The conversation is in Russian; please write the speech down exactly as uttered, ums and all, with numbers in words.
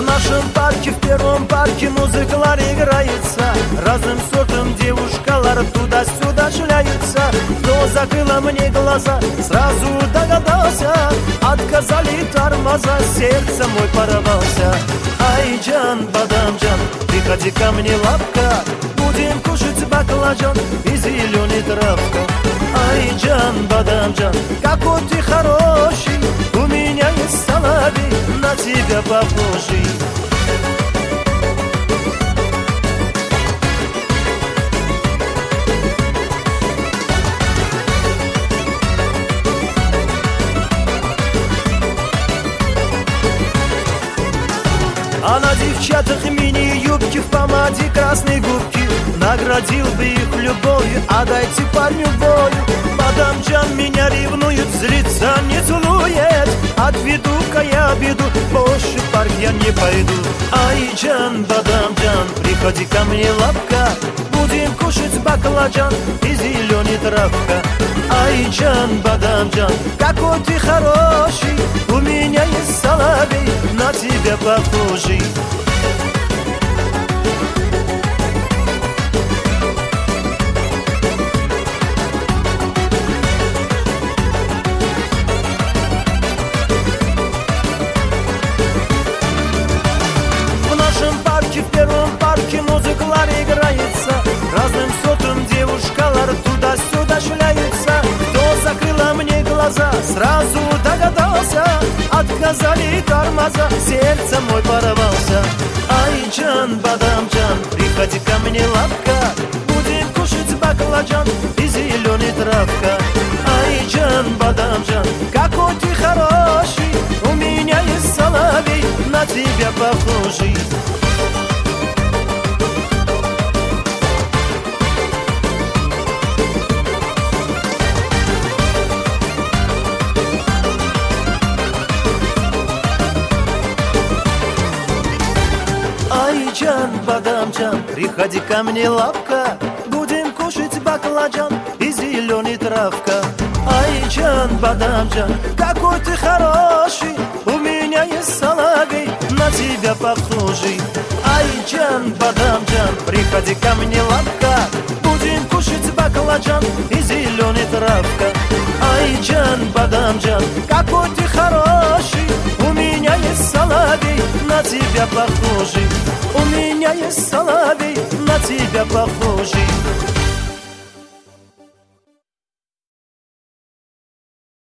нашем парке, в первом парке музыкалар играется. Разным сортом девушкалар туда-сюда шляются. Кто закрыла мне глаза, сразу догадался. Отказали тормоза, сердце мой порвался. Айджан, бадамджан, приходи ко мне, лапка. Будем кушать баклажан и зеленый травка. Айджан, бадамджан, какой ты хороший. У меня есть соловей, на тебя похожий. А на девчатах мини-юбки, в помаде красной губки. Наградил бы их любовью, а дайте парню бою. Бадамджан меня ревнует, злится, не целует. Отведу-ка я беду, больше в парк я не пойду. Айджан, бадамджан, приходи ко мне, лапка. Будем кушать баклажан и зеленый травка. Айджан, бадамджан, какой ты хороший. У меня есть соловей, на тебя похожий. В первом парке музыкалар играется. Разным сортом девушкалар туда-сюда шляются. Кто закрыла мне глаза, сразу догадался. Отказали тормоза, сердце мой порвался. Айджан, бадамджан, приходи ко мне, лапка. Будем кушать баклажан и зеленый травка. Айджан, бадамджан, какой ты хороший. У меня есть соловей, на тебя похожий. Айджан, бадамджан, приходи ко мне, лапка. Будем кушать баклажан и зеленый травка. Айджан, бадамджан, какой ты хороший. У меня есть соловей, на тебя похожий. Айджан, бадамджан, приходи ко мне, лапка. Будем кушать баклажан и зеленый травка. Айджан, бадамджан, какой ты хороший. У меня есть соловей, на тебя похожий. У меня есть соловей, на тебя похожий.